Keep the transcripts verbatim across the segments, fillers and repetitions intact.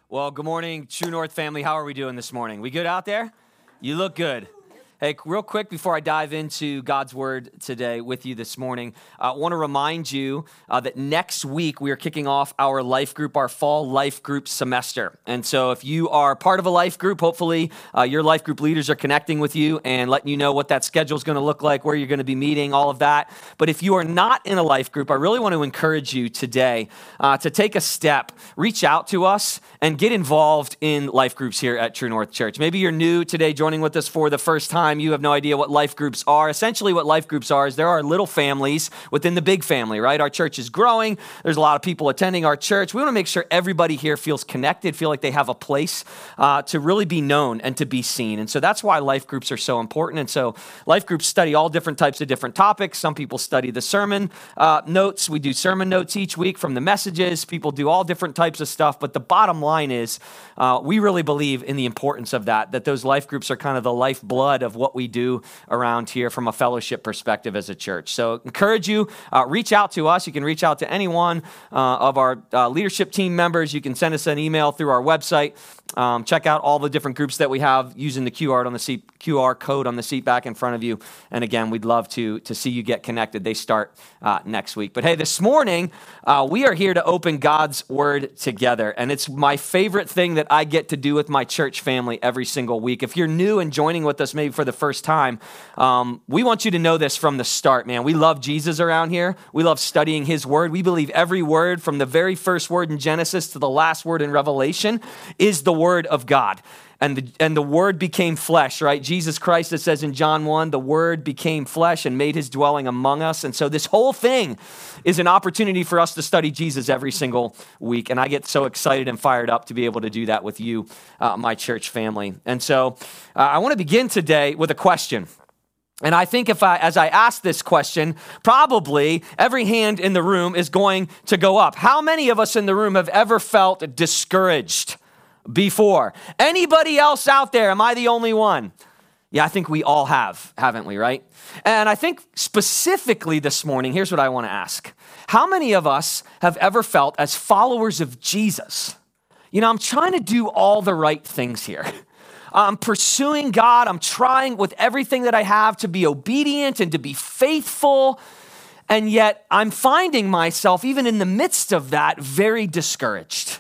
Well, good morning, True North family. How are we doing this morning? We good out there? You look good. Hey, real quick before I dive into God's Word today with you this morning, I want to remind you uh, that next week we are kicking off our life group, our fall life group semester. And so if you are part of a life group, hopefully uh, your life group leaders are connecting with you and letting you know what that schedule is going to look like, where you're going to be meeting, all of that. But if you are not in a life group, I really want to encourage you today uh, to take a step, reach out to us, and get involved in life groups here at True North Church. Maybe you're new today, joining with us for the first time. You have no idea what life groups are. Essentially, what life groups are is there are little families within the big family, right? Our church is growing. There's a lot of people attending our church. We want to make sure everybody here feels connected, feel like they have a place uh, to really be known and to be seen. And so that's why life groups are so important. And so life groups study all different types of different topics. Some people study the sermon uh, notes. We do sermon notes each week from the messages. People do all different types of stuff. But the bottom line is uh, we really believe in the importance of that, that those life groups are kind of the lifeblood of what we do around here from a fellowship perspective as a church. So encourage you, uh, reach out to us. You can reach out to any one uh, of our uh, leadership team members. You can send us an email through our website. Um, check out all the different groups that we have using the Q R on the seat, Q R code on the seat back in front of you. And again, we'd love to, to see you get connected. They start uh, next week. But hey, this morning, uh, we are here to open God's Word together. And it's my favorite thing that I get to do with my church family every single week. If you're new and joining with us maybe for the first time, um, we want you to know this from the start, man. We love Jesus around here. We love studying His Word. We believe every word from the very first word in Genesis to the last word in Revelation is the Word of God. And the, and the Word became flesh, right? Jesus Christ, it says in John one, the Word became flesh and made His dwelling among us. And so this whole thing is an opportunity for us to study Jesus every single week. And I get so excited and fired up to be able to do that with you, uh, my church family. And so uh, I want to begin today with a question. And I think if I, as I ask this question, probably every hand in the room is going to go up. How many of us in the room have ever felt discouraged before? Anybody else out there? Am I the only one? Yeah, I think we all have, haven't we, right? And I think specifically this morning, here's what I want to ask. How many of us have ever felt as followers of Jesus, you know, I'm trying to do all the right things here. I'm pursuing God. I'm trying with everything that I have to be obedient and to be faithful. And yet I'm finding myself, even in the midst of that, very discouraged.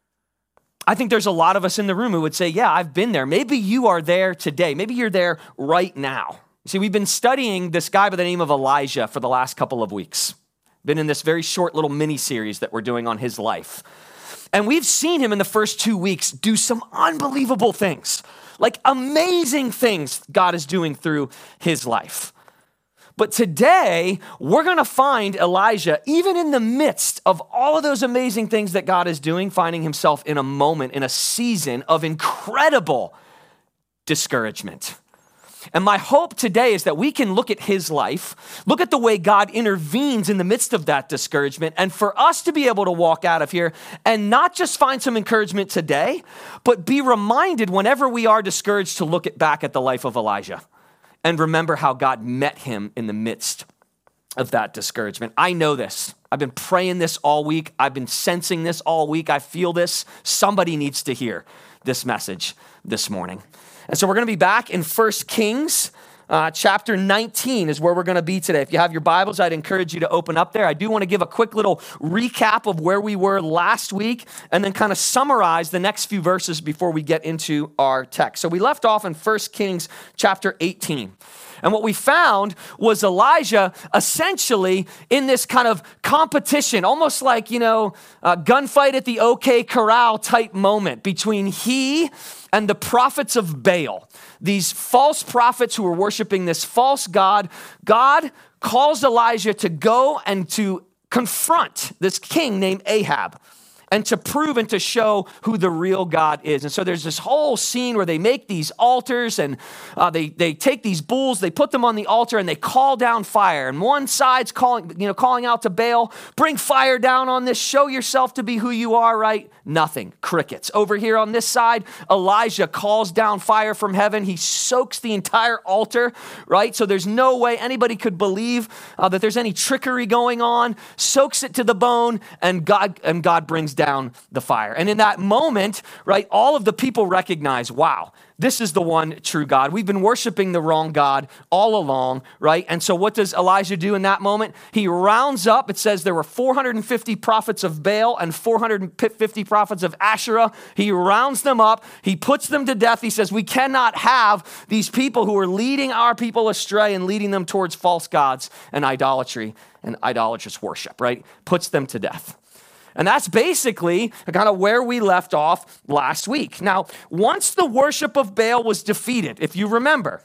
I think there's a lot of us in the room who would say, yeah, I've been there. Maybe you are there today. Maybe you're there right now. See, we've been studying this guy by the name of Elijah for the last couple of weeks. Been in this very short little mini series that we're doing on his life. And we've seen him in the first two weeks do some unbelievable things, like amazing things God is doing through his life. But today, we're going to find Elijah, even in the midst of all of those amazing things that God is doing, finding himself in a moment, in a season of incredible discouragement. And my hope today is that we can look at his life, look at the way God intervenes in the midst of that discouragement, and for us to be able to walk out of here and not just find some encouragement today, but be reminded whenever we are discouraged to look at back at the life of Elijah and remember how God met him in the midst of that discouragement. I know this. I've been praying this all week. I've been sensing this all week. I feel this. Somebody needs to hear this message this morning. And so we're going to be back in First Kings uh, chapter nineteen is where we're going to be today. If you have your Bibles, I'd encourage you to open up there. I do want to give a quick little recap of where we were last week and then kind of summarize the next few verses before we get into our text. So we left off in First Kings chapter eighteen. And what we found was Elijah essentially in this kind of competition, almost like, you know, a gunfight at the OK Corral type moment between he and the prophets of Baal, these false prophets who were worshiping this false god. God calls Elijah to go and to confront this king named Ahab and to prove and to show who the real God is. And so there's this whole scene where they make these altars and uh, they they take these bulls, they put them on the altar and they call down fire. And one side's calling, you know, calling out to Baal, bring fire down on this, show yourself to be who you are, right? Nothing, crickets. Over here on this side, Elijah calls down fire from heaven. He soaks the entire altar, right? So there's no way anybody could believe uh, that there's any trickery going on, soaks it to the bone, and God and God brings down the fire. And in that moment, right, all of the people recognize, wow, this is the one true God. We've been worshiping the wrong God all along, right? And so what does Elijah do in that moment? He rounds up, it says there were four hundred fifty prophets of Baal and four hundred fifty prophets of Asherah. He rounds them up. He puts them to death. He says, we cannot have these people who are leading our people astray and leading them towards false gods and idolatry and idolatrous worship, right? Puts them to death. And that's basically kind of where we left off last week. Now, once the worship of Baal was defeated, if you remember,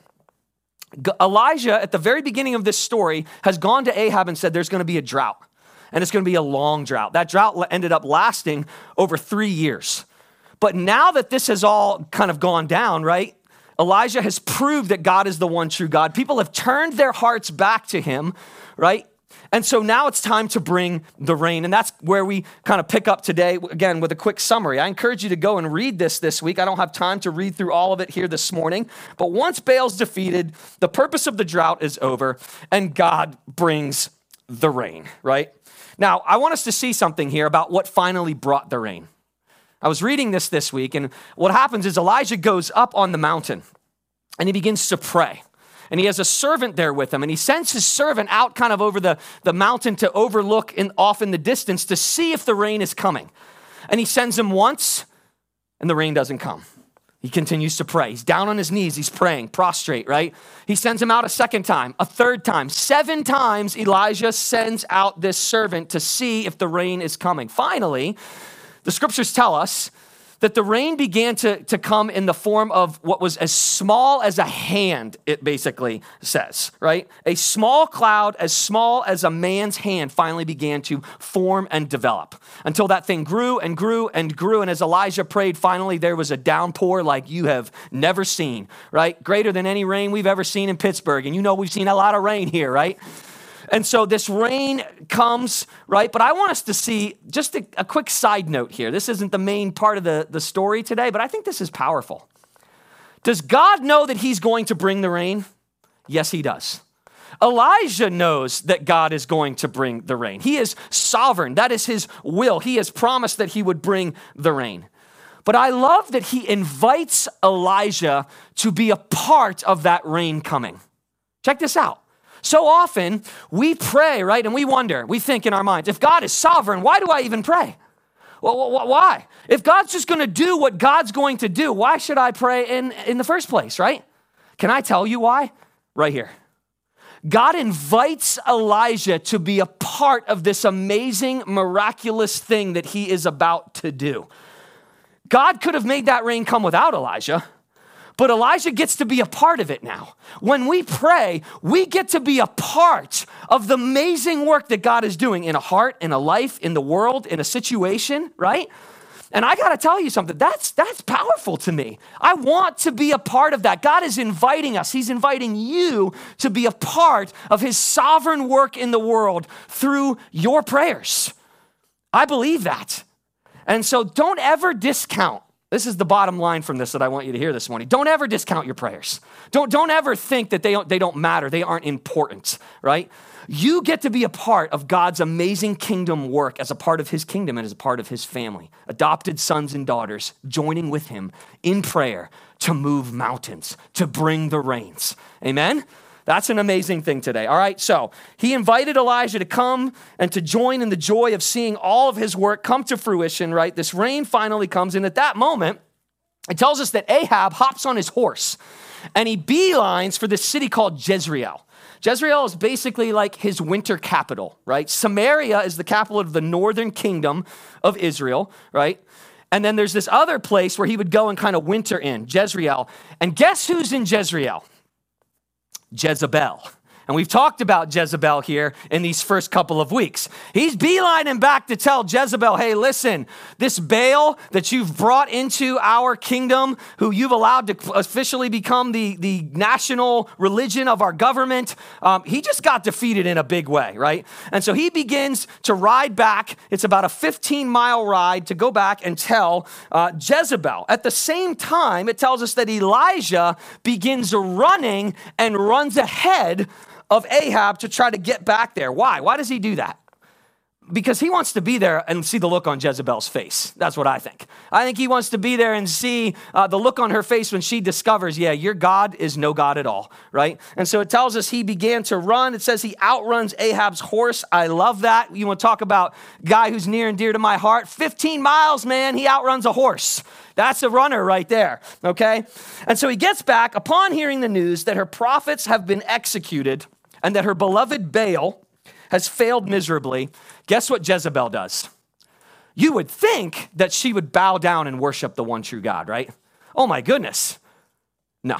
Elijah, at the very beginning of this story, has gone to Ahab and said there's going to be a drought, and it's going to be a long drought. That drought ended up lasting over three years. But now that this has all kind of gone down, right, Elijah has proved that God is the one true God. People have turned their hearts back to him, right? And so now it's time to bring the rain. And that's where we kind of pick up today, again, with a quick summary. I encourage you to go and read this this week. I don't have time to read through all of it here this morning. But once Baal's defeated, the purpose of the drought is over, and God brings the rain, right? Now, I want us to see something here about what finally brought the rain. I was reading this this week, and what happens is Elijah goes up on the mountain, and he begins to pray. And he has a servant there with him, and he sends his servant out kind of over the, the mountain to overlook in, off in the distance to see if the rain is coming. And he sends him once, and the rain doesn't come. He continues to pray. He's down on his knees. He's praying, prostrate, right? He sends him out a second time, a third time. Seven times Elijah sends out this servant to see if the rain is coming. Finally, the scriptures tell us that the rain began to, to come in the form of what was as small as a hand, it basically says, right? A small cloud as small as a man's hand finally began to form and develop until that thing grew and grew and grew. And as Elijah prayed, finally there was a downpour like you have never seen, right? Greater than any rain we've ever seen in Pittsburgh. And you know we've seen a lot of rain here, right? And so this rain comes, right? But I want us to see just a, a quick side note here. This isn't the main part of the, the story today, but I think this is powerful. Does God know that he's going to bring the rain? Yes, he does. Elijah knows that God is going to bring the rain. He is sovereign. That is his will. He has promised that he would bring the rain. But I love that he invites Elijah to be a part of that rain coming. Check this out. So often we pray, right? And we wonder, we think in our minds, if God is sovereign, why do I even pray? Well, why? If God's just going to do what God's going to do, why should I pray in, in the first place, right? Can I tell you why? Right here. God invites Elijah to be a part of this amazing, miraculous thing that he is about to do. God could have made that rain come without Elijah, but Elijah gets to be a part of it now. When we pray, we get to be a part of the amazing work that God is doing in a heart, in a life, in the world, in a situation, right? And I got to tell you something, that's, that's powerful to me. I want to be a part of that. God is inviting us. He's inviting you to be a part of his sovereign work in the world through your prayers. I believe that. And so don't ever discount. This is the bottom line from this that I want you to hear this morning. Don't ever discount your prayers. Don't, don't ever think that they don't, they don't matter. They aren't important, right? You get to be a part of God's amazing kingdom work as a part of his kingdom and as a part of his family. Adopted sons and daughters joining with him in prayer to move mountains, to bring the rains. Amen? That's an amazing thing today. All right, so he invited Elijah to come and to join in the joy of seeing all of his work come to fruition, right? This rain finally comes, and at that moment, it tells us that Ahab hops on his horse, and he beelines for this city called Jezreel. Jezreel is basically like his winter capital, right? Samaria is the capital of the northern kingdom of Israel, right? And then there's this other place where he would go and kind of winter in, Jezreel. And guess who's in Jezreel? Jezebel. And we've talked about Jezebel here in these first couple of weeks. He's beelining back to tell Jezebel, hey, listen, this Baal that you've brought into our kingdom, who you've allowed to officially become the, the national religion of our government, um, he just got defeated in a big way, right? And so he begins to ride back. It's about a fifteen mile ride to go back and tell uh, Jezebel. At the same time, it tells us that Elijah begins running and runs ahead of Ahab to try to get back there. Why? Why does he do that? because he wants to be there and see the look on Jezebel's face. That's what I think. I think he wants to be there and see uh, the look on her face when she discovers, yeah, your God is no God at all, right? And so it tells us he began to run. It says he outruns Ahab's horse. I love that. You want to talk about a guy who's near and dear to my heart? fifteen miles, man, he outruns a horse. That's a runner right there, okay? And so he gets back upon hearing the news that her prophets have been executed and that her beloved Baal has failed miserably. Guess what Jezebel does? You would think that she would bow down and worship the one true God, right? Oh my goodness. No.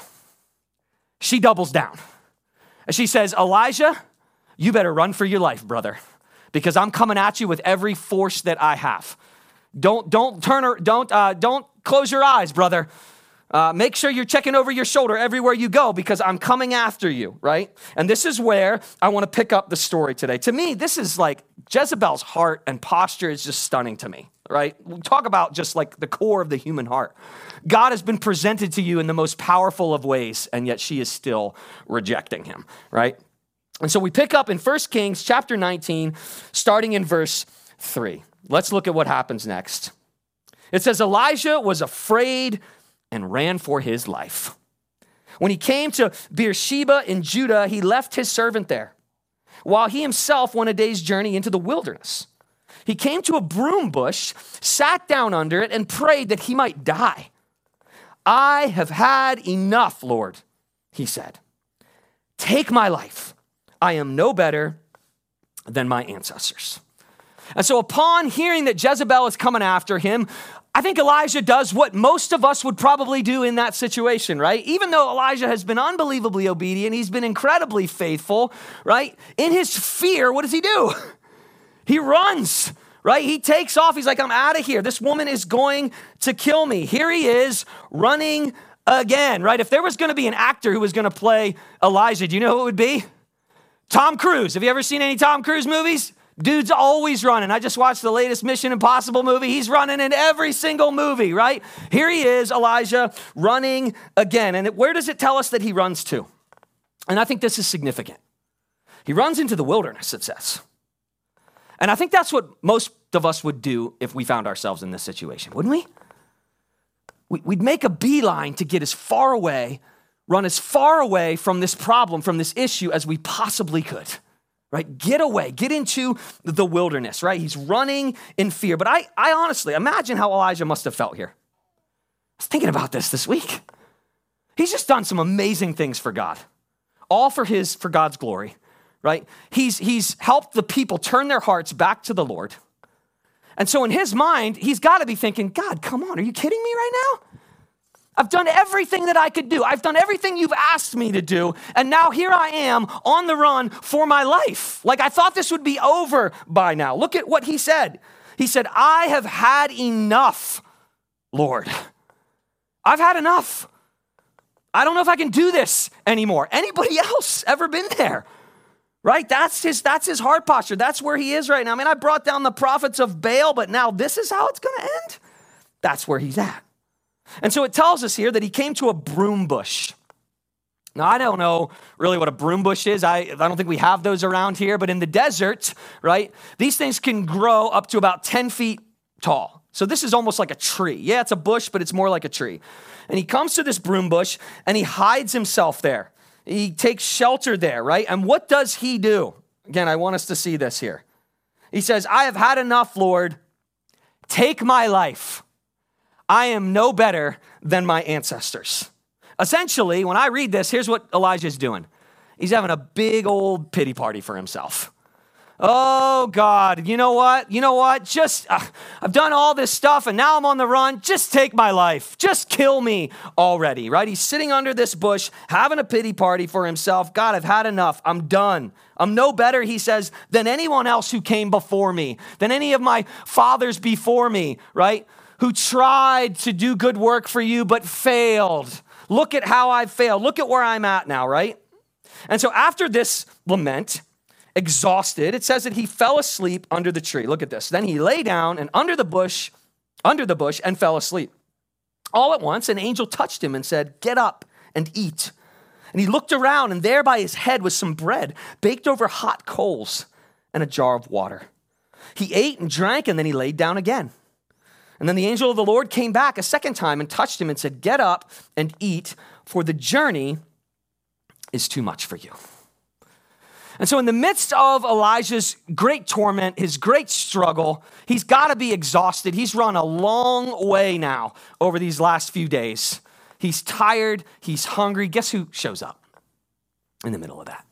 She doubles down. And she says, Elijah, you better run for your life, brother, because I'm coming at you with every force that I have. Don't, don't turn her, don't, uh, don't close your eyes, brother. Uh, make sure you're checking over your shoulder everywhere you go because I'm coming after you, right? And this is where I want to pick up the story today. To me, this is like Jezebel's heart and posture is just stunning to me, right? We talk about just like the core of the human heart. God has been presented to you in the most powerful of ways, and yet she is still rejecting him, right? And so we pick up in First Kings chapter nineteen, starting in verse three. Let's look at what happens next. It says, Elijah was afraid and ran for his life. When he came to Beersheba in Judah, he left his servant there, while he himself went a day's journey into the wilderness. He came to a broom bush, sat down under it, and prayed that he might die. I have had enough, Lord, he said. Take my life. I am no better than my ancestors. And so upon hearing that Jezebel is coming after him, I think Elijah does what most of us would probably do in that situation, right? Even though Elijah has been unbelievably obedient, he's been incredibly faithful, right? In his fear, what does he do? He runs, right? He takes off. He's like, I'm out of here. This woman is going to kill me. Here he is running again, right? If there was going to be an actor who was going to play Elijah, do you know who it would be? Tom Cruise. Have you ever seen any Tom Cruise movies? Dude's always running. I just watched the latest Mission Impossible movie. He's running in every single movie, right? Here he is, Elijah, running again. And where does it tell us that he runs to? And I think this is significant. He runs into the wilderness, it says. And I think that's what most of us would do if we found ourselves in this situation, wouldn't we? We'd make a beeline to get as far away, run as far away from this problem, from this issue as we possibly could. Right? Get away, get into the wilderness, right? He's running in fear. But I, I honestly, imagine how Elijah must have felt here. I was thinking about this this week. He's just done some amazing things for God, all for his, for God's glory, right? He's, he's helped the people turn their hearts back to the Lord. And so in his mind, he's got to be thinking, God, come on, are you kidding me right now? I've done everything that I could do. I've done everything you've asked me to do. And now here I am on the run for my life. Like I thought this would be over by now. Look at what he said. He said, I have had enough, Lord. I've had enough. I don't know if I can do this anymore. Anybody else ever been there? Right? That's his, that's his heart posture. That's where he is right now. I mean, I brought down the prophets of Baal, but now this is how it's going to end. That's where he's at. And so it tells us here that he came to a broom bush. Now, I don't know really what a broom bush is. I, I don't think we have those around here, but in the desert, right, these things can grow up to about ten feet tall. So this is almost like a tree. Yeah, it's a bush, but it's more like a tree. And he comes to this broom bush and he hides himself there. He takes shelter there, right? And what does he do? Again, I want us to see this here. He says, I have had enough, Lord. Take my life. I am no better than my ancestors. Essentially, when I read this, here's what Elijah's doing. He's having a big old pity party for himself. Oh, God, you know what? You know what? Just, uh, I've done all this stuff and now I'm on the run. Just take my life. Just kill me already, right? He's sitting under this bush, having a pity party for himself. God, I've had enough. I'm done. I'm no better, he says, than anyone else who came before me, than any of my fathers before me, right? Who tried to do good work for you, but failed. Look at how I've failed. Look at where I'm at now, right? And so after this lament, exhausted, it says that he fell asleep under the tree. Look at this. Then he lay down and under the bush, under the bush and fell asleep. All at once, an angel touched him and said, get up and eat. And he looked around, and there by his head was some bread baked over hot coals and a jar of water. He ate and drank, and then he laid down again. And then the angel of the Lord came back a second time and touched him and said, get up and eat, for the journey is too much for you. And so in the midst of Elijah's great torment, his great struggle, he's got to be exhausted. He's run a long way now over these last few days. He's tired. He's hungry. Guess who shows up in the middle of that?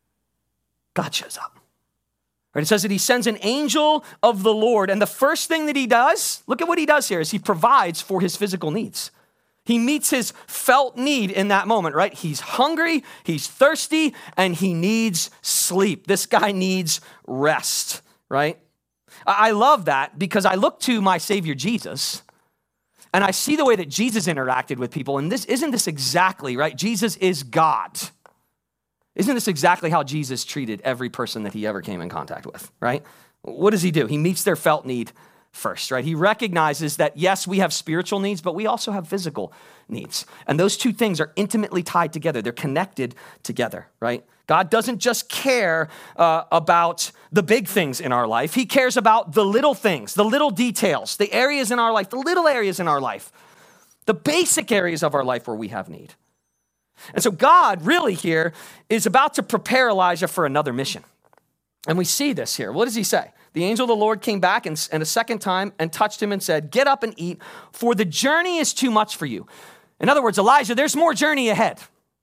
God shows up. Right, it says that he sends an angel of the Lord. And the first thing that he does, look at what he does here, is he provides for his physical needs. He meets his felt need in that moment, right? He's hungry, he's thirsty, and he needs sleep. This guy needs rest, right? I love that because I look to my Savior Jesus and I see the way that Jesus interacted with people. And this isn't this exactly, right? Jesus is God. Isn't this exactly how Jesus treated every person that he ever came in contact with, right? What does he do? He meets their felt need first, right? He recognizes that, yes, we have spiritual needs, but we also have physical needs. And those two things are intimately tied together. They're connected together, right? God doesn't just care uh, about the big things in our life. He cares about the little things, the little details, the areas in our life, the little areas in our life, the basic areas of our life where we have need. And so God really here is about to prepare Elijah for another mission. And we see this here. What does he say? The angel of the Lord came back and, and a second time and touched him and said, get up and eat, for the journey is too much for you. In other words, Elijah, there's more journey ahead.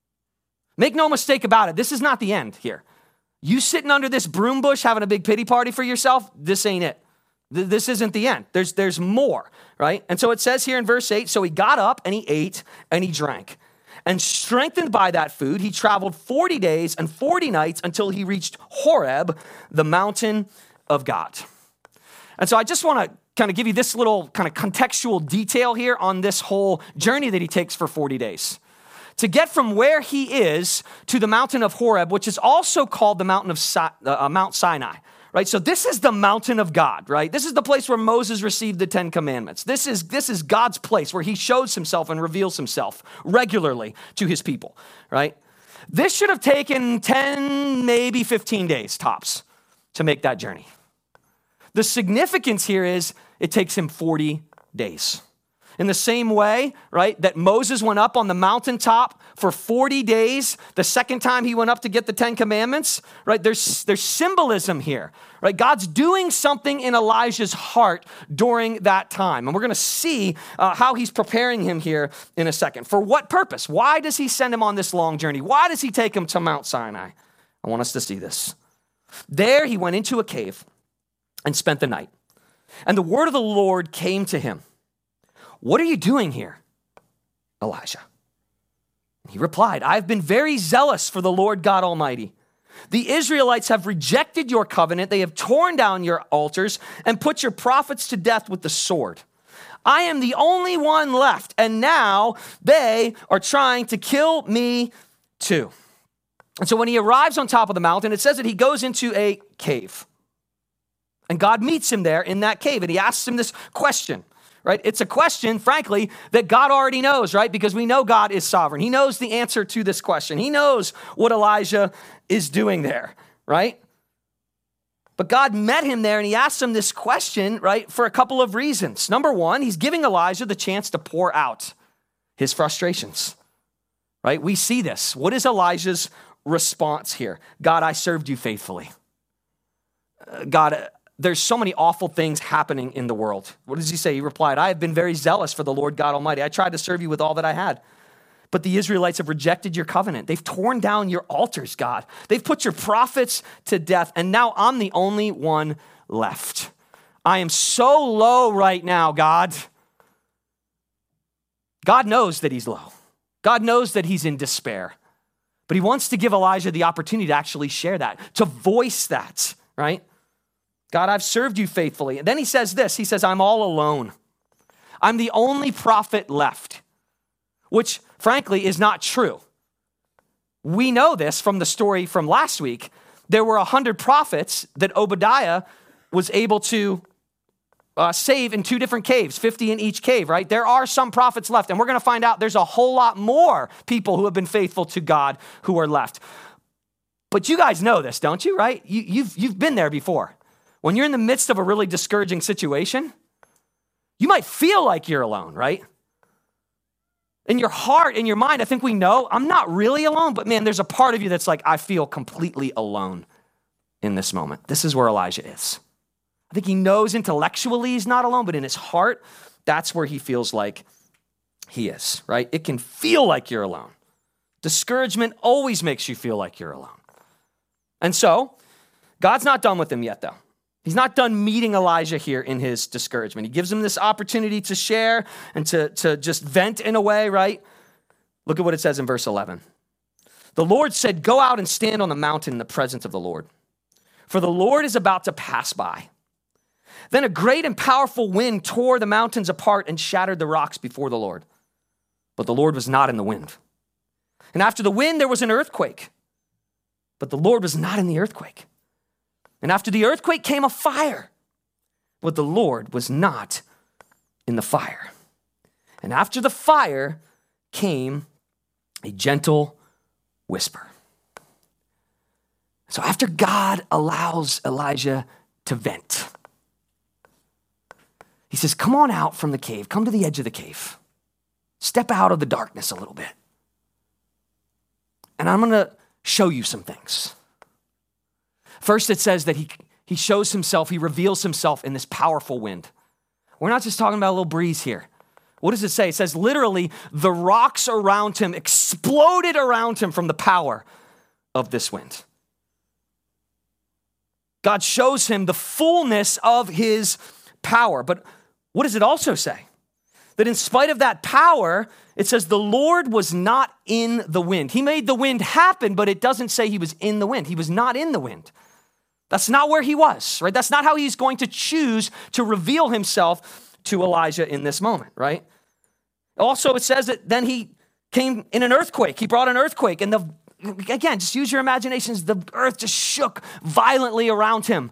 Make no mistake about it. This is not the end here. You sitting under this broom bush having a big pity party for yourself, this ain't it. This isn't the end. There's, there's more, right? And so it says here in verse eight, so he got up and he ate and he drank. And strengthened by that food, he traveled forty days and forty nights until he reached Horeb, the mountain of God. And so I just want to kind of give you this little kind of contextual detail here on this whole journey that he takes for forty days. To get from where he is to the mountain of Horeb, which is also called the mountain of si- uh, Mount Sinai, right? So this is the mountain of God, right? This is the place where Moses received the Ten Commandments. This is, this is God's place where he shows himself and reveals himself regularly to his people, right? This should have taken ten, maybe fifteen days tops to make that journey. The significance here is it takes him forty days. In the same way, right, that Moses went up on the mountaintop for forty days, the second time he went up to get the Ten Commandments, right, there's, there's symbolism here, right? God's doing something in Elijah's heart during that time. And we're going to see uh, how he's preparing him here in a second. For what purpose? Why does he send him on this long journey? Why does he take him to Mount Sinai? I want us to see this. There he went into a cave and spent the night. And the word of the Lord came to him. What are you doing here, Elijah? He replied, I've been very zealous for the Lord God Almighty. The Israelites have rejected your covenant. They have torn down your altars and put your prophets to death with the sword. I am the only one left, and now they are trying to kill me too. And so when he arrives on top of the mountain, it says that he goes into a cave. And God meets him there in that cave, and he asks him this question. Right? It's a question, frankly, that God already knows, right? Because we know God is sovereign. He knows the answer to this question. He knows what Elijah is doing there, right? But God met him there and he asked him this question, right, for a couple of reasons. Number one, he's giving Elijah the chance to pour out his frustrations, right? We see this. What is Elijah's response here? God, I served you faithfully. Uh, God, there's so many awful things happening in the world. What does he say? He replied, I have been very zealous for the Lord God Almighty. I tried to serve you with all that I had. But the Israelites have rejected your covenant. They've torn down your altars, God. They've put your prophets to death. And now I'm the only one left. I am so low right now, God. God knows that he's low. God knows that he's in despair. But he wants to give Elijah the opportunity to actually share that, to voice that, right? God, I've served you faithfully. And then he says this, he says, I'm all alone. I'm the only prophet left, which frankly is not true. We know this from the story from last week. There were a hundred prophets that Obadiah was able to uh, save in two different caves, fifty in each cave, right? There are some prophets left, and we're going to find out there's a whole lot more people who have been faithful to God who are left. But you guys know this, don't you, right? You, you've, you've been there before. when you're in the midst of a really discouraging situation, you might feel like you're alone, right? In your heart, in your mind, I think we know I'm not really alone, but man, there's a part of you that's like, I feel completely alone in this moment. This is where Elijah is. I think he knows intellectually he's not alone, but in his heart, that's where he feels like he is, right? It can feel like you're alone. Discouragement always makes you feel like you're alone. And so, God's not done with him yet, though. He's not done meeting Elijah here in his discouragement. He gives him this opportunity to share and to, to just vent in a way, right? Look at what it says in verse eleven. The Lord said, go out and stand on the mountain in the presence of the Lord, for the Lord is about to pass by. Then a great and powerful wind tore the mountains apart and shattered the rocks before the Lord. But the Lord was not in the wind. And after the wind, there was an earthquake. But the Lord was not in the earthquake. And after the earthquake came a fire. But the Lord was not in the fire. And after the fire came a gentle whisper. So after God allows Elijah to vent, he says, come on out from the cave. Come to the edge of the cave. Step out of the darkness a little bit. And I'm going to show you some things. First, it says that he, he shows himself, he reveals himself in this powerful wind. We're not just talking about a little breeze here. What does it say? It says literally the rocks around him exploded around him from the power of this wind. God shows him the fullness of his power. But what does it also say? That in spite of that power, it says the Lord was not in the wind. He made the wind happen, but it doesn't say he was in the wind. He was not in the wind. That's not where he was, right? That's not how he's going to choose to reveal himself to Elijah in this moment, right? Also, it says that then he came in an earthquake. He brought an earthquake, and the again, just use your imaginations. The earth just shook violently around him.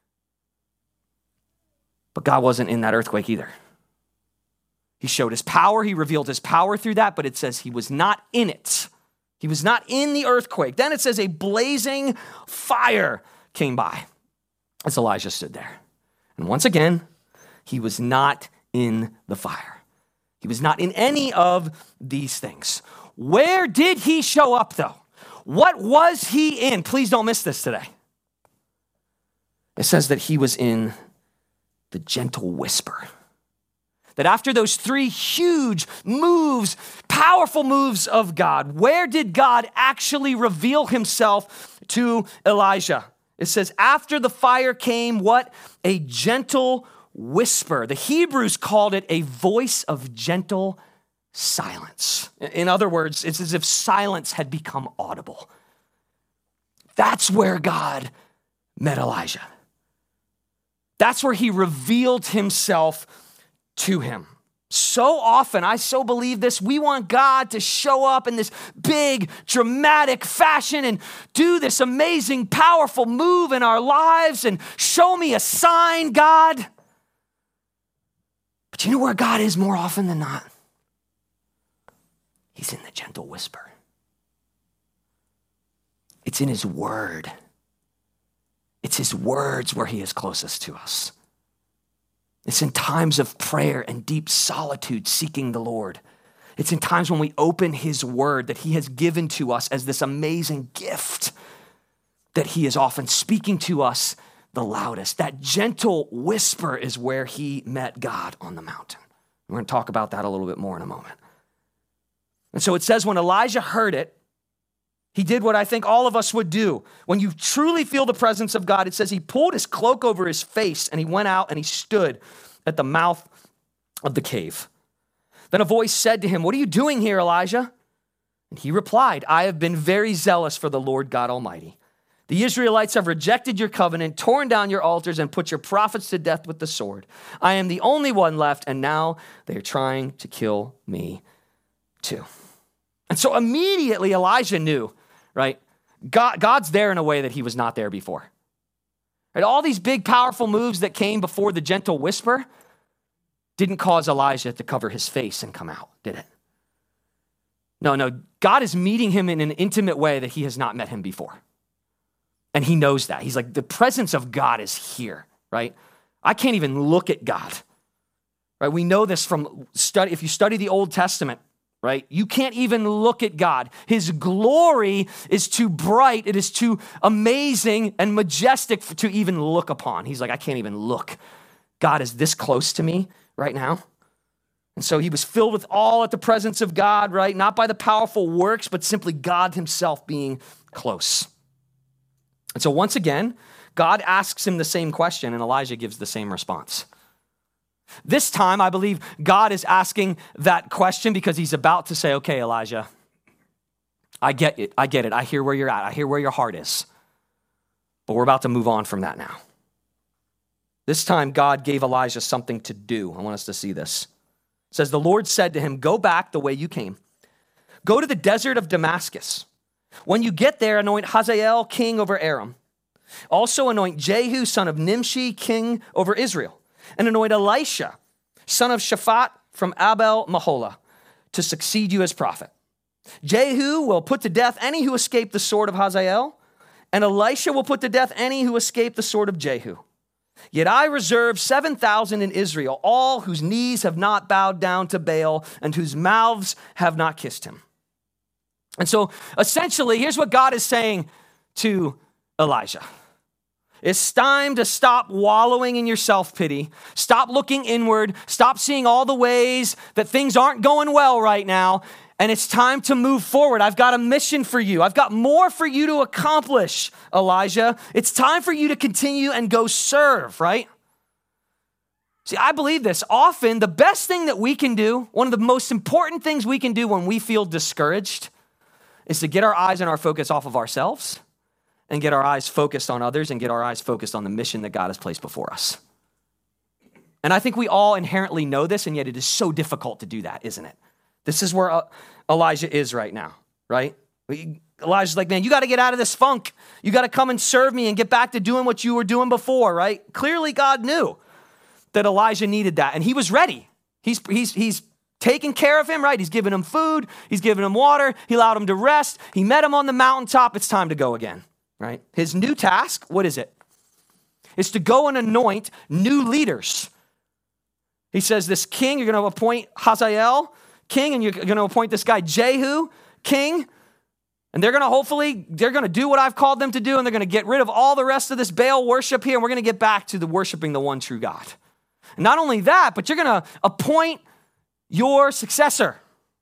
But God wasn't in that earthquake either. He showed his power. He revealed his power through that, but it says he was not in it. He was not in the earthquake. Then it says a blazing fire came by as Elijah stood there. And once again, he was not in the fire. He was not in any of these things. Where did he show up, though? What was he in? Please don't miss this today. It says that he was in the gentle whisper. That after those three huge moves, powerful moves of God, where did God actually reveal himself to Elijah? It says, after the fire came, what? A gentle whisper. The Hebrews called it a voice of gentle silence. In other words, it's as if silence had become audible. That's where God met Elijah. That's where he revealed himself to him. So often, I so believe this, we want God to show up in this big, dramatic fashion and do this amazing, powerful move in our lives and show me a sign, God. But you know where God is more often than not? He's in the gentle whisper. It's in his word. It's his words where he is closest to us. It's in times of prayer and deep solitude seeking the Lord. It's in times when we open his word that he has given to us as this amazing gift that he is often speaking to us the loudest. That gentle whisper is where he met God on the mountain. We're going to talk about that a little bit more in a moment. And so it says when Elijah heard it, he did what I think all of us would do. When you truly feel the presence of God, it says he pulled his cloak over his face and he went out and he stood at the mouth of the cave. Then a voice said to him, "What are you doing here, Elijah?" And he replied, "I have been very zealous for the Lord God Almighty. The Israelites have rejected your covenant, torn down your altars, and put your prophets to death with the sword. I am the only one left, and now they are trying to kill me too." And so immediately Elijah knew, right? God, God's there in a way that he was not there before. Right? All these big, powerful moves that came before the gentle whisper didn't cause Elijah to cover his face and come out, did it? No, no. God is meeting him in an intimate way that he has not met him before. And he knows that. He's like, the presence of God is here. right? I can't even look at God, right? We know this from study. If you study the Old Testament, right? You can't even look at God. His glory is too bright. It is too amazing and majestic to even look upon. He's like, I can't even look. God is this close to me right now. And so he was filled with awe at the presence of God, right? Not by the powerful works, but simply God himself being close. And so once again, God asks him the same question, and Elijah gives the same response. This time, I believe God is asking that question because he's about to say, okay, Elijah, I get it. I get it. I hear where you're at. I hear where your heart is. But we're about to move on from that now. This time, God gave Elijah something to do. I want us to see this. It says, the Lord said to him, go back the way you came. Go to the desert of Damascus. When you get there, anoint Hazael king over Aram. Also anoint Jehu, son of Nimshi, king over Israel. And anoint Elisha, son of Shaphat from Abel Maholah, to succeed you as prophet. Jehu will put to death any who escape the sword of Hazael, and Elisha will put to death any who escape the sword of Jehu. Yet I reserve seven thousand in Israel, all whose knees have not bowed down to Baal and whose mouths have not kissed him. And so essentially, here's what God is saying to Elijah. It's time to stop wallowing in your self-pity. Stop looking inward. Stop seeing all the ways that things aren't going well right now. And it's time to move forward. I've got a mission for you. I've got more for you to accomplish, Elijah. It's time for you to continue and go serve, right? See, I believe this. Often, the best thing that we can do, one of the most important things we can do when we feel discouraged, is to get our eyes and our focus off of ourselves and get our eyes focused on others and get our eyes focused on the mission that God has placed before us. And I think we all inherently know this, and yet it is so difficult to do that, isn't it? This is where Elijah is right now, right? Elijah's like, man, you got to get out of this funk. You got to come and serve me and get back to doing what you were doing before, right? Clearly, God knew that Elijah needed that, and he was ready. He's, he's, he's taking care of him, right? He's giving him food. He's giving him water. He allowed him to rest. He met him on the mountaintop. It's time to go again, right? His new task, what is it? It's to go and anoint new leaders. He says, this king, you're going to appoint Hazael king, and you're going to appoint this guy Jehu king, and they're going to hopefully, they're going to do what I've called them to do, and they're going to get rid of all the rest of this Baal worship here, and we're going to get back to the worshiping the one true God. And not only that, but you're going to appoint your successor,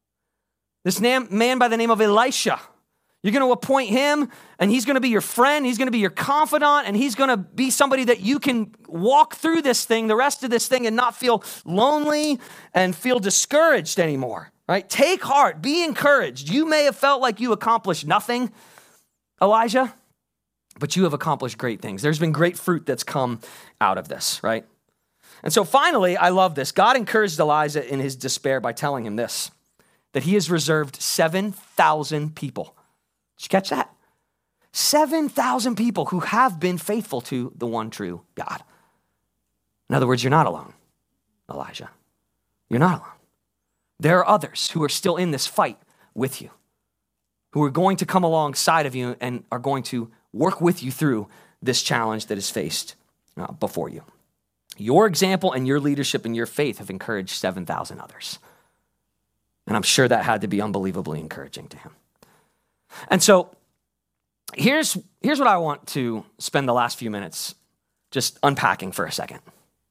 this man by the name of Elisha. You're going to appoint him, and he's going to be your friend. He's going to be your confidant, and he's going to be somebody that you can walk through this thing, the rest of this thing, and not feel lonely and feel discouraged anymore, right? Take heart. Be encouraged. You may have felt like you accomplished nothing, Elijah, but you have accomplished great things. There's been great fruit that's come out of this, right? And so finally, I love this. God encouraged Elijah in his despair by telling him this, that he has reserved seven thousand people. Did you catch that? seven thousand people who have been faithful to the one true God. In other words, you're not alone, Elijah. You're not alone. There are others who are still in this fight with you, who are going to come alongside of you and are going to work with you through this challenge that is faced uh, before you. Your example and your leadership and your faith have encouraged seven thousand others. And I'm sure that had to be unbelievably encouraging to him. And so here's, here's what I want to spend the last few minutes just unpacking for a second.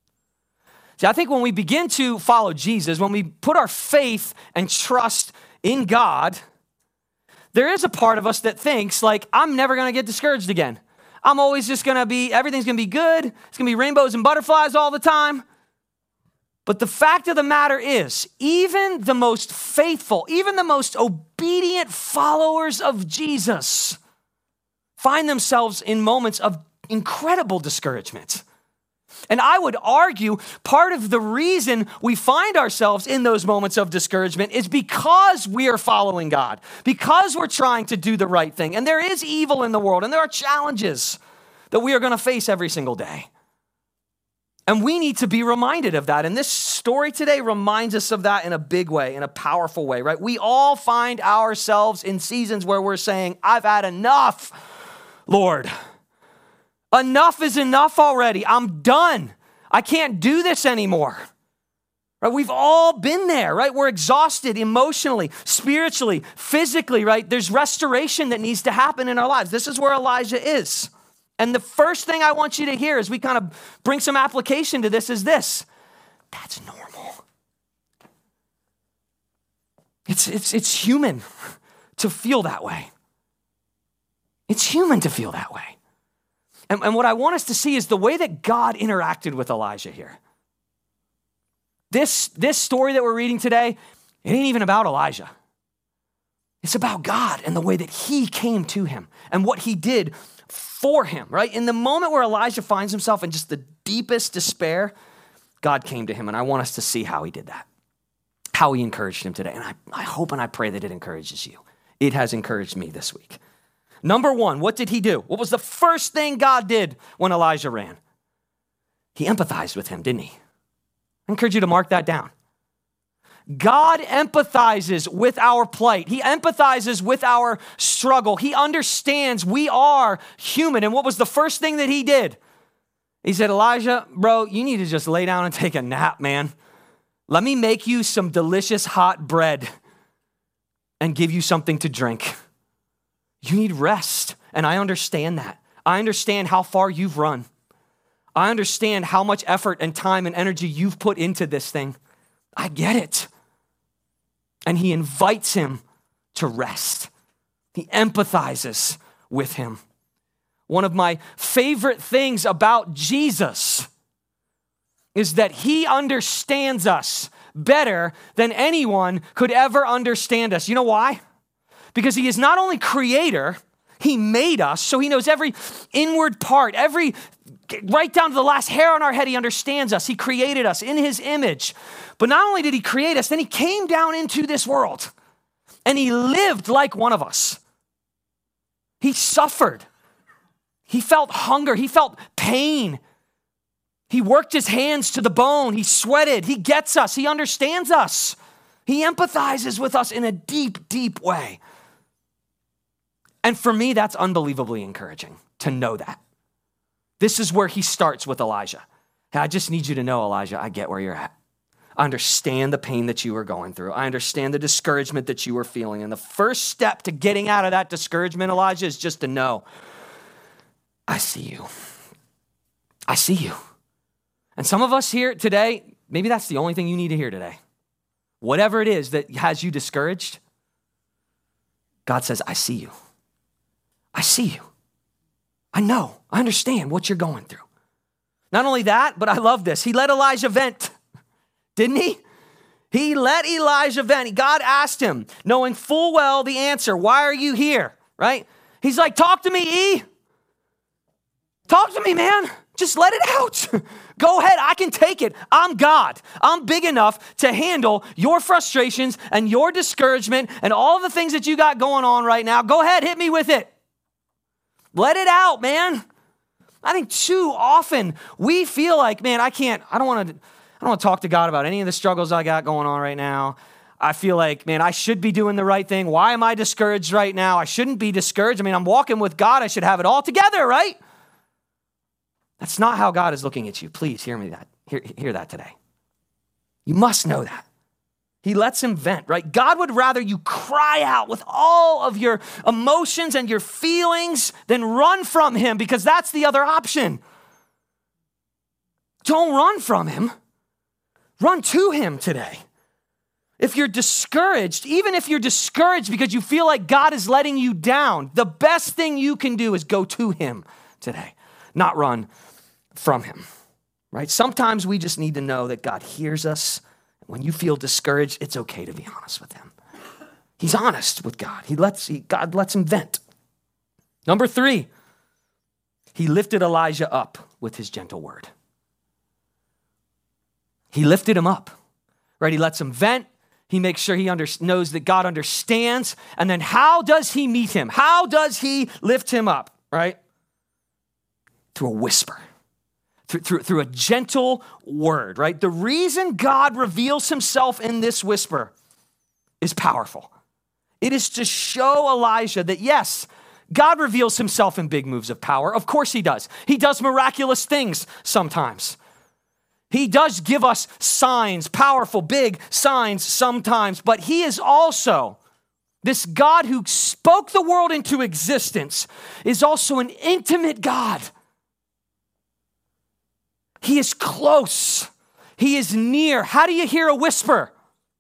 See, I think when we begin to follow Jesus, when we put our faith and trust in God, there is a part of us that thinks like, I'm never going to get discouraged again. I'm always just going to be, everything's going to be good. It's going to be rainbows and butterflies all the time. But the fact of the matter is, even the most faithful, even the most obedient followers of Jesus find themselves in moments of incredible discouragement. And I would argue part of the reason we find ourselves in those moments of discouragement is because we are following God, because we're trying to do the right thing. And there is evil in the world, and there are challenges that we are going to face every single day. And we need to be reminded of that. And this story today reminds us of that in a big way, in a powerful way, right? We all find ourselves in seasons where we're saying, I've had enough, Lord. Enough is enough already. I'm done. I can't do this anymore. Right? We've all been there, right? We're exhausted emotionally, spiritually, physically, right? There's restoration that needs to happen in our lives. This is where Elijah is. And the first thing I want you to hear as we kind of bring some application to this is this. That's normal. It's, it's, it's human to feel that way. It's human to feel that way. And, and what I want us to see is the way that God interacted with Elijah here. This, this story that we're reading today, it ain't even about Elijah. It's about God and the way that he came to him and what he did for him, right? In the moment where Elijah finds himself in just the deepest despair, God came to him, and I want us to see how he did that, how he encouraged him today. And I, I hope and I pray that it encourages you. It has encouraged me this week. Number one, what did he do? What was the first thing God did when Elijah ran? He empathized with him, didn't he? I encourage you to mark that down. God empathizes with our plight. He empathizes with our struggle. He understands we are human. And what was the first thing that he did? He said, Elijah, bro, you need to just lay down and take a nap, man. Let me make you some delicious hot bread and give you something to drink. You need rest. And I understand that. I understand how far you've run. I understand how much effort and time and energy you've put into this thing. I get it. And he invites him to rest. He empathizes with him. One of my favorite things about Jesus is that he understands us better than anyone could ever understand us. You know why? Because he is not only creator, he made us, so he knows every inward part, every, right down to the last hair on our head, he understands us. He created us in his image. But not only did he create us, then he came down into this world and he lived like one of us. He suffered. He felt hunger. He felt pain. He worked his hands to the bone. He sweated. He gets us. He understands us. He empathizes with us in a deep, deep way. And for me, that's unbelievably encouraging to know that. This is where he starts with Elijah. Hey, I just need you to know, Elijah, I get where you're at. I understand the pain that you were going through. I understand the discouragement that you were feeling. And the first step to getting out of that discouragement, Elijah, is just to know, I see you. I see you. And some of us here today, maybe that's the only thing you need to hear today. Whatever it is that has you discouraged, God says, I see you. I see you. I know. I understand what you're going through. Not only that, but I love this. He let Elijah vent, didn't he? He let Elijah vent. God asked him, knowing full well the answer, why are you here, right? He's like, talk to me, E. Talk to me, man. Just let it out. Go ahead. I can take it. I'm God. I'm big enough to handle your frustrations and your discouragement and all the things that you got going on right now. Go ahead. Hit me with it. Let it out, man. I think too often we feel like, man, I can't, I don't want to, I don't want to talk to God about any of the struggles I got going on right now. I feel like, man, I should be doing the right thing. Why am I discouraged right now? I shouldn't be discouraged. I mean, I'm walking with God. I should have it all together, right? That's not how God is looking at you. Please hear me that. Hear, hear that today. You must know that. He lets him vent, right? God would rather you cry out with all of your emotions and your feelings than run from him, because that's the other option. Don't run from him. Run to him today. If you're discouraged, even if you're discouraged because you feel like God is letting you down, the best thing you can do is go to him today, not run from him, right? Sometimes we just need to know that God hears us. When you feel discouraged, it's okay to be honest with him. He's honest with God. He lets he, God lets him vent. Number three, he lifted Elijah up with his gentle word. He lifted him up, right? He lets him vent. He makes sure he under, knows that God understands. And then how does he meet him? How does he lift him up, right? Through a whisper. Through, through, through a gentle word, right? The reason God reveals himself in this whisper is powerful. It is to show Elijah that, yes, God reveals himself in big moves of power. Of course he does. He does miraculous things sometimes. He does give us signs, powerful, big signs sometimes, but he is also, this God who spoke the world into existence, is also an intimate God. He is close. He is near. How do you hear a whisper?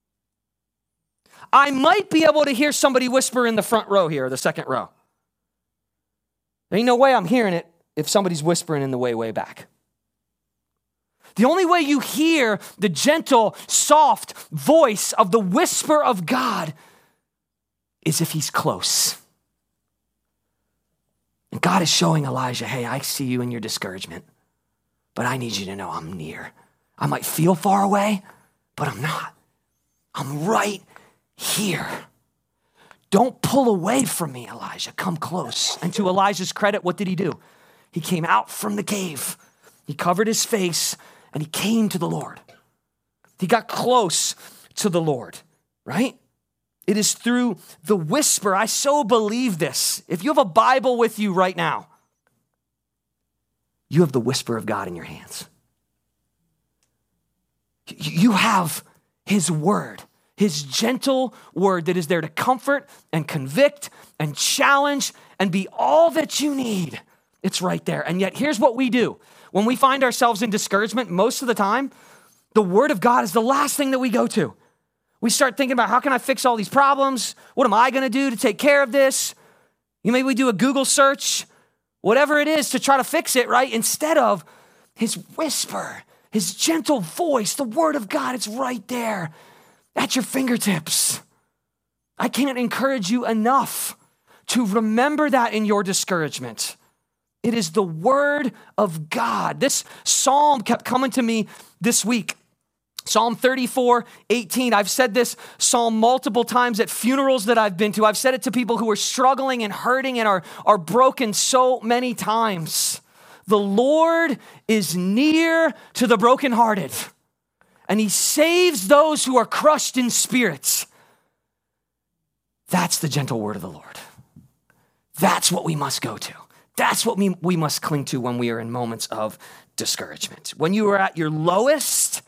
I might be able to hear somebody whisper in the front row here, or the second row. There ain't no way I'm hearing it if somebody's whispering in the way, way back. The only way you hear the gentle, soft voice of the whisper of God is if he's close. And God is showing Elijah, hey, I see you in your discouragement, but I need you to know I'm near. I might feel far away, but I'm not. I'm right here. Don't pull away from me, Elijah. Come close. And to Elijah's credit, what did he do? He came out from the cave. He covered his face and he came to the Lord. He got close to the Lord, right? It is through the whisper. I so believe this. If you have a Bible with you right now, you have the whisper of God in your hands. You have his word, his gentle word that is there to comfort and convict and challenge and be all that you need. It's right there. And yet here's what we do. When we find ourselves in discouragement, most of the time, the word of God is the last thing that we go to. We start thinking about, how can I fix all these problems? What am I going to do to take care of this? You maybe we do a Google search, whatever it is to try to fix it, right? Instead of his whisper, his gentle voice, the word of God, it's right there at your fingertips. I can't encourage you enough to remember that in your discouragement. It is the word of God. This psalm kept coming to me this week. Psalm thirty-four, eighteen. I've said this psalm multiple times at funerals that I've been to. I've said it to people who are struggling and hurting and are, are broken so many times. The Lord is near to the brokenhearted, and he saves those who are crushed in spirits. That's the gentle word of the Lord. That's what we must go to. That's what we, we must cling to when we are in moments of discouragement. When you are at your lowest,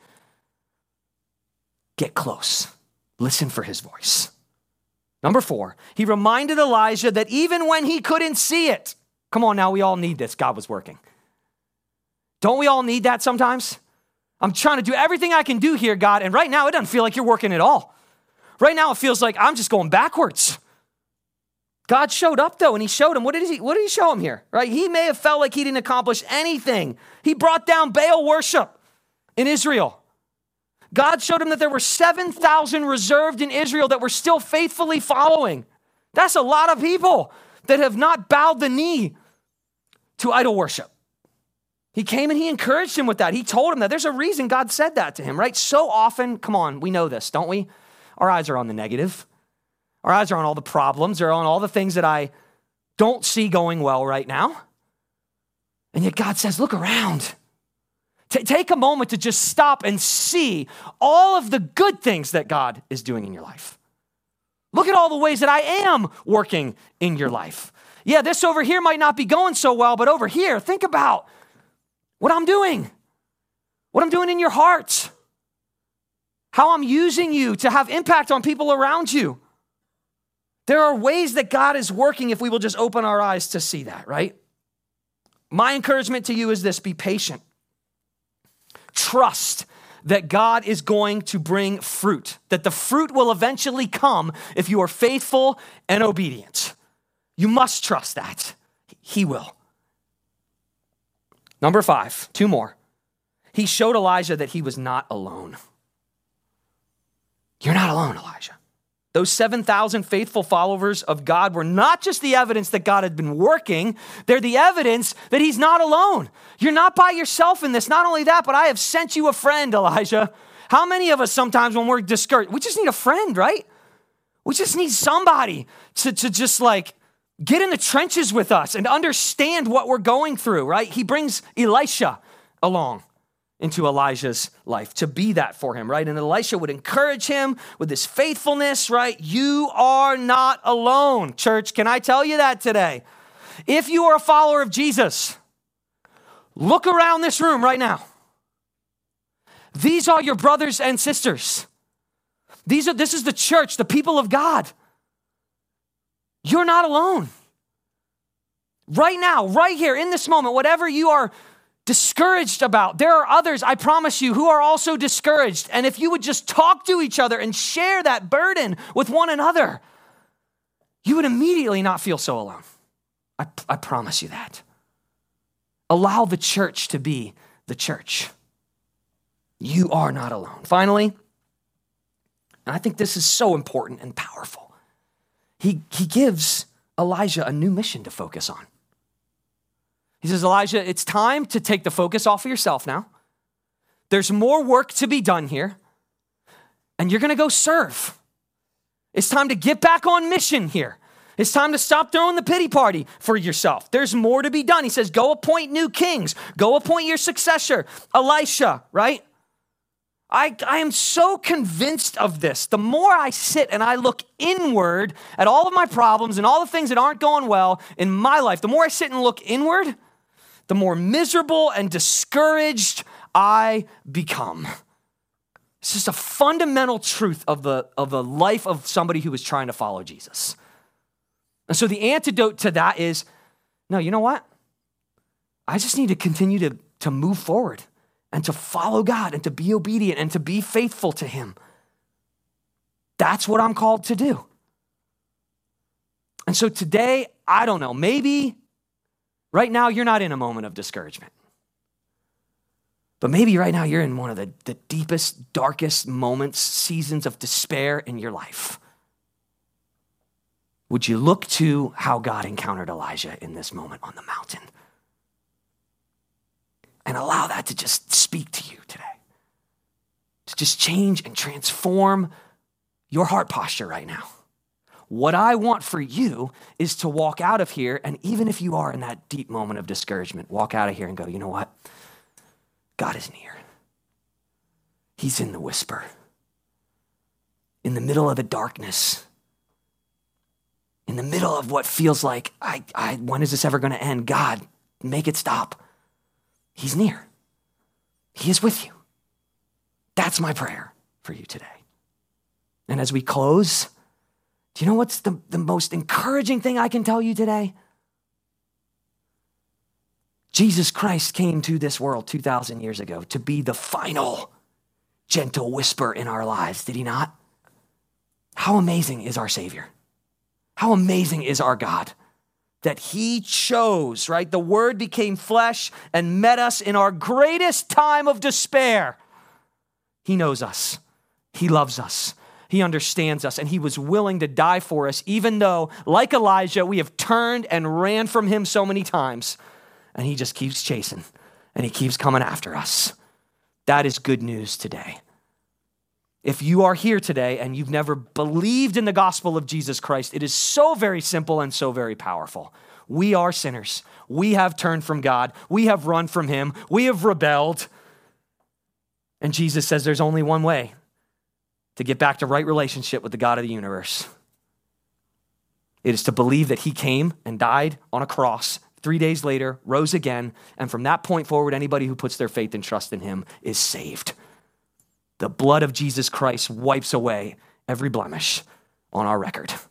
get close. Listen for his voice. Number four, he reminded Elijah that even when he couldn't see it, come on now, we all need this. God was working. Don't we all need that sometimes? I'm trying to do everything I can do here, God, and right now it doesn't feel like you're working at all. Right now it feels like I'm just going backwards. God showed up though, and he showed him. What did he, what did he show him here? Right? He may have felt like he didn't accomplish anything. He brought down Baal worship in Israel. God showed him that there were seven thousand reserved in Israel that were still faithfully following. That's a lot of people that have not bowed the knee to idol worship. He came and he encouraged him with that. He told him that. There's a reason God said that to him, right? So often, come on, we know this, don't we? Our eyes are on the negative. Our eyes are on all the problems. They're on all the things that I don't see going well right now. And yet God says, look around. T- take a moment to just stop and see all of the good things that God is doing in your life. Look at all the ways that I am working in your life. Yeah, this over here might not be going so well, but over here, think about what I'm doing, what I'm doing in your heart, how I'm using you to have impact on people around you. There are ways that God is working if we will just open our eyes to see that, right? My encouragement to you is this: be patient. Trust that God is going to bring fruit, that the fruit will eventually come if you are faithful and obedient. You must trust that. He will. Number five, two more. He showed Elijah that he was not alone. You're not alone, Elijah. Those seven thousand faithful followers of God were not just the evidence that God had been working, they're the evidence that he's not alone. You're not by yourself in this. Not only that, but I have sent you a friend, Elijah. How many of us sometimes when we're discouraged, we just need a friend, right? We just need somebody to, to just like get in the trenches with us and understand what we're going through, right? He brings Elisha along. into Elijah's life to be that for him, right? And Elisha would encourage him with his faithfulness, right? You are not alone. Church, can I tell you that today? If you are a follower of Jesus, look around this room right now. These are your brothers and sisters. These are, this is the church, the people of God. You're not alone. Right now, right here in this moment, whatever you are discouraged about, there are others, I promise you, who are also discouraged. And if you would just talk to each other and share that burden with one another, you would immediately not feel so alone. I, I promise you that. Allow the church to be the church. You are not alone. Finally, and I think this is so important and powerful, he, he gives Elijah a new mission to focus on. He says, Elijah, it's time to take the focus off of yourself now. There's more work to be done here, and you're going to go serve. It's time to get back on mission here. It's time to stop throwing the pity party for yourself. There's more to be done. He says, go appoint new kings. Go appoint your successor, Elisha, right? I, I am so convinced of this. The more I sit and I look inward at all of my problems and all the things that aren't going well in my life, the more I sit and look inward, the more miserable and discouraged I become. It's just a fundamental truth of the, of the life of somebody who is trying to follow Jesus. And so the antidote to that is, no, you know what? I just need to continue to, to move forward and to follow God and to be obedient and to be faithful to him. That's what I'm called to do. And so today, I don't know, maybe right now you're not in a moment of discouragement. But maybe right now you're in one of the, the deepest, darkest moments, seasons of despair in your life. Would you look to how God encountered Elijah in this moment on the mountain? And allow that to just speak to you today. To just change and transform your heart posture right now. What I want for you is to walk out of here, and even if you are in that deep moment of discouragement, walk out of here and go, you know what? God is near. He's in the whisper. In the middle of the darkness. In the middle of what feels like, I, I, when is this ever going to end? God, make it stop. He's near. He is with you. That's my prayer for you today. And as we close, do you know what's the, the most encouraging thing I can tell you today? Jesus Christ came to this world two thousand years ago to be the final gentle whisper in our lives, did he not? How amazing is our Savior? How amazing is our God? That he chose, right? The word became flesh and met us in our greatest time of despair. He knows us. He loves us. He understands us, and he was willing to die for us, even though, like Elijah, we have turned and ran from him so many times, and he just keeps chasing, and he keeps coming after us. That is good news today. If you are here today and you've never believed in the gospel of Jesus Christ, it is so very simple and so very powerful. We are sinners. We have turned from God. We have run from him. We have rebelled. And Jesus says there's only one way to get back to right relationship with the God of the universe. It is to believe that he came and died on a cross, three days later, rose again, and from that point forward, anybody who puts their faith and trust in him is saved. The blood of Jesus Christ wipes away every blemish on our record.